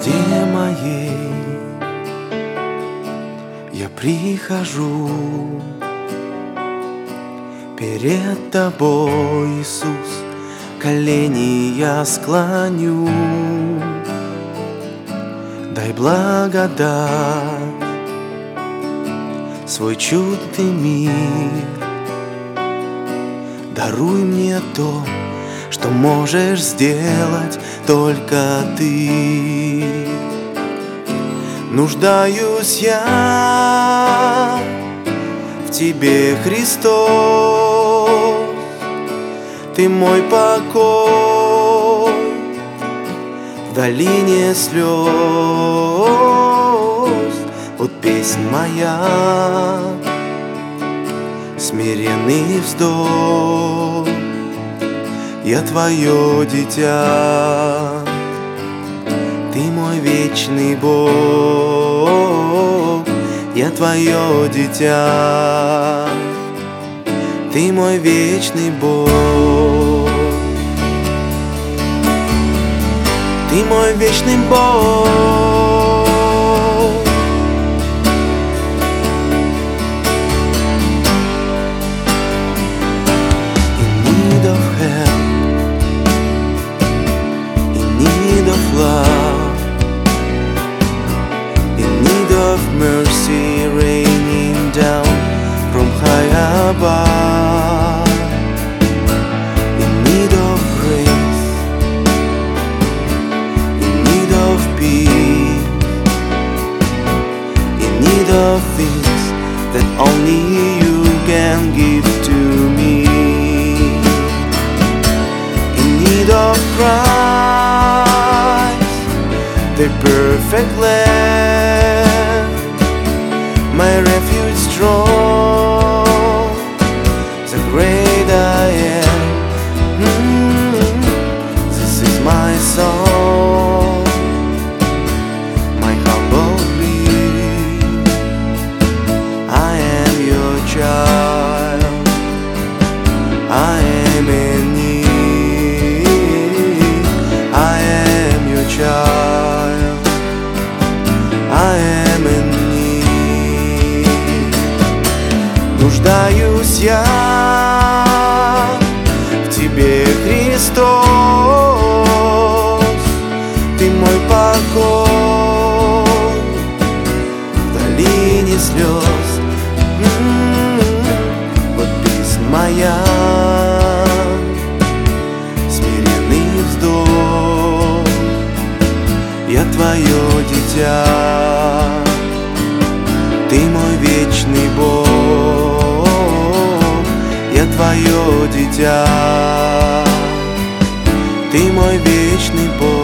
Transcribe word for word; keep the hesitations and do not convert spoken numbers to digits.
нужде моей я прихожу перед Тобой, Иисус, колени я склоню. Дай благодать, свой чудный мир, даруй мне то, что можешь сделать только Ты. Нуждаюсь я в Тебе, Христос, Ты мой покой в долине слез. Вот песнь моя, смиренный вздох. Я Твое дитя, Ты мой вечный Бог. Я Твое дитя, Ты мой вечный Бог. Ты мой вечный Бог. In need of help, in need of love, in need of mercy raining down from high above, in need of grace, in need of peace, in need of things that only You can give to me, in need of Christ, the perfect Lamb, my refuge strong, the great I am. Mm, This is my song, my humble plea. I am Your child, I am in need. I am Your child, I am in need. Нуждаюсь я в Тебе, Христос, Ты мой покой в долине слез. М-м-м, Вот песнь моя, смиренный вздох. Я Твое дитя, Ты мой вечный Бог. Я Твое дитя, Ты мой вечный Бог.